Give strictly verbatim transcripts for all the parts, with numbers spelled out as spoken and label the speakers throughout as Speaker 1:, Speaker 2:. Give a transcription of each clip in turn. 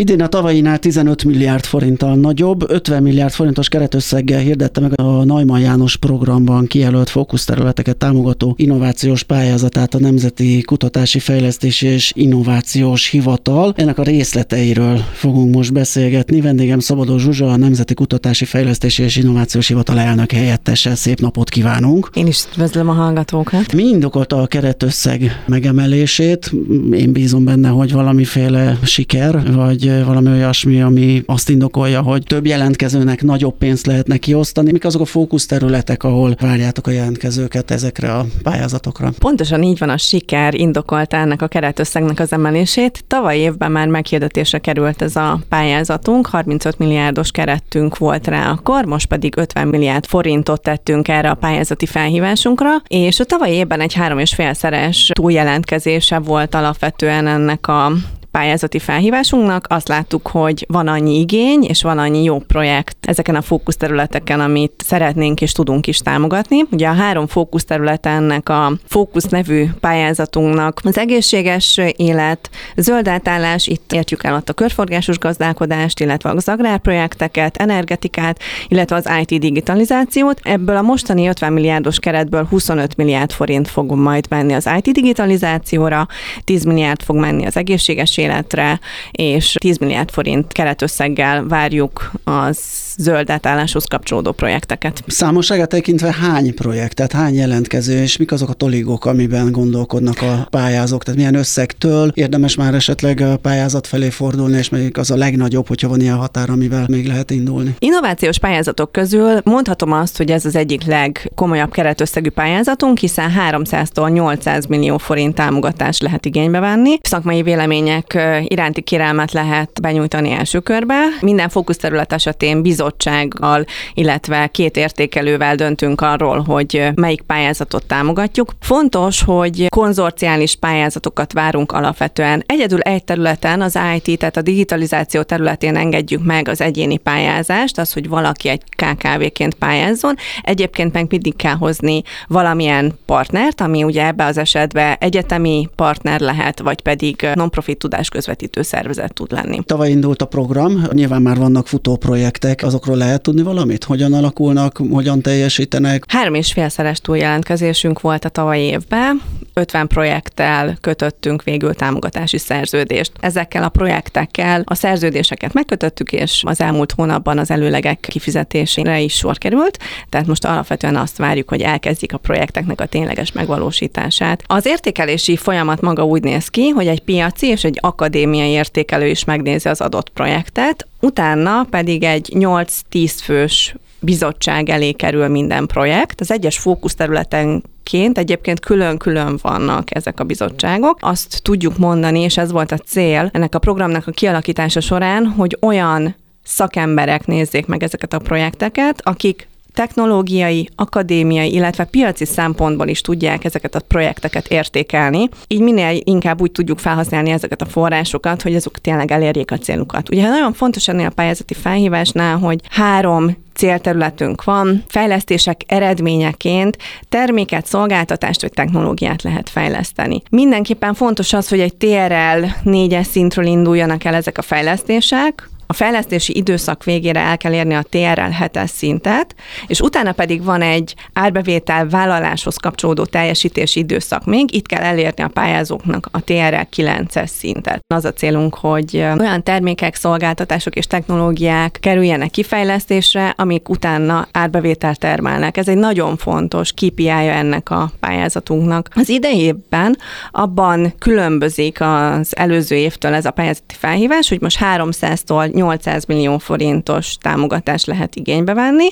Speaker 1: Idén a tavalyinál tizenöt milliárd forinttal nagyobb, ötven milliárd forintos keretösszeggel hirdette meg a Neumann János programban kijelölt fókuszterületeket támogató innovációs pályázatát a Nemzeti Kutatási Fejlesztési és Innovációs Hivatal. Ennek a részleteiről fogunk most beszélgetni. Vendégem Szabadó Zsuzsa, a Nemzeti Kutatási Fejlesztési és Innovációs Hivatal elnök helyettese. Szép napot kívánunk!
Speaker 2: Én is üdvözlöm a hallgatókat!
Speaker 1: Mi indokolta a keretösszeg megemelését? Én bízom benne, hogy valamiféle siker, vagy valami olyasmi, ami azt indokolja, hogy több jelentkezőnek nagyobb pénzt lehetne kiosztani. Mik azok a fókuszterületek, ahol várjátok a jelentkezőket ezekre a pályázatokra?
Speaker 2: Pontosan így van, a siker indokolta ennek a keretösszegnek az emelését. Tavaly évben már meghirdetésre került ez a pályázatunk, harmincöt milliárdos keretünk volt rá akkor, most pedig ötven milliárd forintot tettünk erre a pályázati felhívásunkra, és a tavaly évben egy három és félszeres túljelentkezése volt alapvetően ennek a pályázati felhívásunknak. Azt láttuk, hogy van annyi igény, és van annyi jó projekt ezeken a fókuszterületeken, amit szeretnénk és tudunk is támogatni. Ugye a három fókuszterület ennek a Fókusz nevű pályázatunknak az egészséges élet, zöld átállás, itt értjük el ott a körforgásos gazdálkodást, illetve az agrárprojekteket, energetikát, illetve az i té digitalizációt. Ebből a mostani ötven milliárdos keretből huszonöt milliárd forint fog majd menni az i té digitalizációra, tíz milliárd fog menni az egészséges életre, és tíz milliárd forint keretösszeggel várjuk az zöld átálláshoz kapcsolódó projekteket.
Speaker 1: Számosságát tekintve hány projekt, tehát hány jelentkező, és mik azok a toligok, amiben gondolkodnak a pályázók? Tehát milyen összegtől érdemes már esetleg a pályázat felé fordulni, és még az a legnagyobb, hogyha van ilyen határ, amivel még lehet indulni?
Speaker 2: Innovációs pályázatok közül mondhatom azt, hogy ez az egyik legkomolyabb keretösszegű pályázatunk, hiszen háromszáztól nyolcszáz millió forint támogatást lehet igénybe venni. Szakmai vélemények iránti kérelmet lehet benyújtani első körbe. Minden fókuszterület esetén bizottsággal, illetve két értékelővel döntünk arról, hogy melyik pályázatot támogatjuk. Fontos, hogy konzorciális pályázatokat várunk alapvetően. Egyedül egy területen, az i té, tehát a digitalizáció területén engedjük meg az egyéni pályázást, az, hogy valaki egy ká ká vé-ként pályázzon. Egyébként meg mindig kell hozni valamilyen partnert, ami ugye ebbe az esetben egyetemi partner lehet, vagy pedig non-profit tudásközvetítő szervezet tud lenni.
Speaker 1: Tavaly indult a program, nyilván már vannak futó projektek, azokról lehet tudni valamit? Hogyan alakulnak, hogyan teljesítenek?
Speaker 2: Három és félszeres túljelentkezésünk volt a tavalyi évben, ötven projekttel kötöttünk végül támogatási szerződést. Ezekkel a projektekkel a szerződéseket megkötöttük, és az elmúlt hónapban az előlegek kifizetésére is sor került, tehát most alapvetően azt várjuk, hogy elkezdjék a projekteknek a tényleges megvalósítását. Az értékelési folyamat maga úgy néz ki, hogy egy piaci és egy akadémiai értékelő is megnézi az adott projektet, utána pedig egy nyolc-tíz fős bizottság elé kerül minden projekt. Az egyes fókuszterületenként egyébként külön-külön vannak ezek a bizottságok. Azt tudjuk mondani, és ez volt a cél ennek a programnak a kialakítása során, hogy olyan szakemberek nézzék meg ezeket a projekteket, akik technológiai, akadémiai, illetve piaci szempontból is tudják ezeket a projekteket értékelni. Így minél inkább úgy tudjuk felhasználni ezeket a forrásokat, hogy azok tényleg elérjék a célukat. Ugye nagyon fontos ennél a pályázati felhívásnál, hogy három célterületünk van, fejlesztések eredményeként terméket, szolgáltatást vagy technológiát lehet fejleszteni. Mindenképpen fontos az, hogy egy té er el négyes szintről induljanak el ezek a fejlesztések, a fejlesztési időszak végére el kell érni a té er el hetes szintet, és utána pedig van egy árbevétel vállaláshoz kapcsolódó teljesítési időszak még, itt kell elérni a pályázóknak a té er el kilences szintet. Az a célunk, hogy olyan termékek, szolgáltatások és technológiák kerüljenek kifejlesztésre, amik utána árbevételt termelnek. Ez egy nagyon fontos ká pé í-ja ennek a pályázatunknak. Az idei évben abban különbözik az előző évtől ez a pályázati felhívás, hogy most háromszáztól nyolcszáz millió forintos támogatást lehet igénybe venni,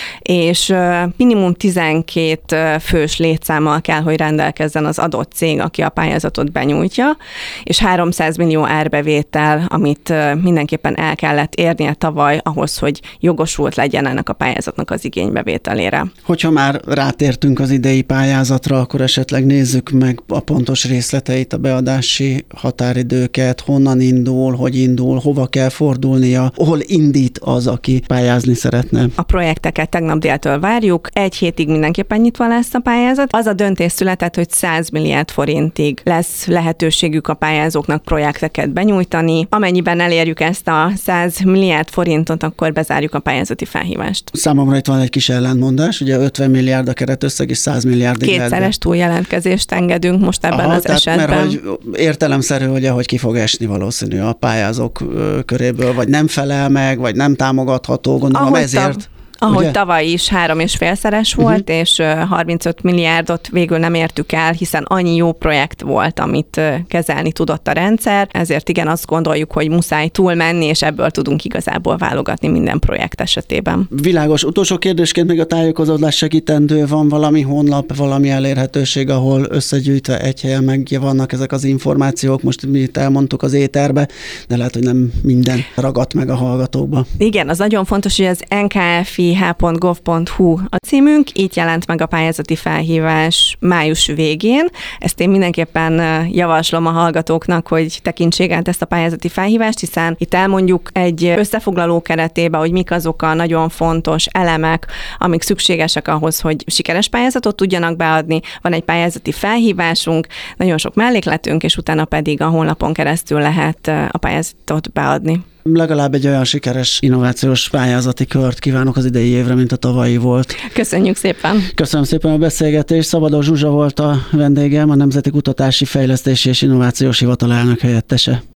Speaker 2: és minimum tizenkét fős létszámmal kell, hogy rendelkezzen az adott cég, aki a pályázatot benyújtja, és háromszáz millió árbevétel, amit mindenképpen el kellett érnie tavaly ahhoz, hogy jogosult legyen ennek a pályázatnak az igénybevételére.
Speaker 1: Hogyha már rátértünk az idei pályázatra, akkor esetleg nézzük meg a pontos részleteit, a beadási határidőket, honnan indul, hogy indul, hova kell fordulni, indulnia? Hol indít az, aki pályázni szeretne?
Speaker 2: A projekteket tegnap déltől várjuk, egy hétig mindenképpen nyitva lesz a pályázat. Az a döntés született, hogy száz milliárd forintig lesz lehetőségük a pályázóknak projekteket benyújtani. Amennyiben elérjük ezt a száz milliárd forintot, akkor bezárjuk a pályázati felhívást.
Speaker 1: Számomra itt van egy kis ellentmondás, ugye ötven milliárd a keretösszeg és száz milliárdig lehet.
Speaker 2: Kétszeres túljelentkezést engedünk most ebben Aha, az tehát, esetben.
Speaker 1: Mert hogy értelemszerű, ugye, hogy ki fog esni valószínű a pályázók köréből, vagy nem felel meg, vagy nem támogatható, gondolom
Speaker 2: Ahogy
Speaker 1: ezért.
Speaker 2: Tav- Ahogy ugye? Tavaly is három és félszeres volt, uh-huh. és harmincöt milliárdot végül nem értük el, hiszen annyi jó projekt volt, amit kezelni tudott a rendszer, ezért igen, azt gondoljuk, hogy muszáj túlmenni, és ebből tudunk igazából válogatni minden projekt esetében.
Speaker 1: Világos. Utolsó kérdésként még a tájékozódás segítendő, van valami honlap, valami elérhetőség, ahol összegyűjtve egy helyen meg vannak ezek az információk, most mi itt elmondtuk az éterbe, de lehet, hogy nem minden ragadt meg a hallgatókba.
Speaker 2: Igen, az nagyon fontos, hogy az en ká ef i h pont gov pont hu a címünk, így jelent meg a pályázati felhívás május végén. Ezt én mindenképpen javaslom a hallgatóknak, hogy tekintsék át ezt a pályázati felhívást, hiszen itt elmondjuk egy összefoglaló keretében, hogy mik azok a nagyon fontos elemek, amik szükségesek ahhoz, hogy sikeres pályázatot tudjanak beadni. Van egy pályázati felhívásunk, nagyon sok mellékletünk, és utána pedig a honlapon keresztül lehet a pályázatot beadni.
Speaker 1: Legalább egy olyan sikeres innovációs pályázati kört kívánok az idei évre, mint a tavalyi volt.
Speaker 2: Köszönjük szépen!
Speaker 1: Köszönöm szépen a beszélgetést. Szabadon Zsuzsa volt a vendégem, a Nemzeti Kutatási Fejlesztési és Innovációs Hivatal elnök helyettese.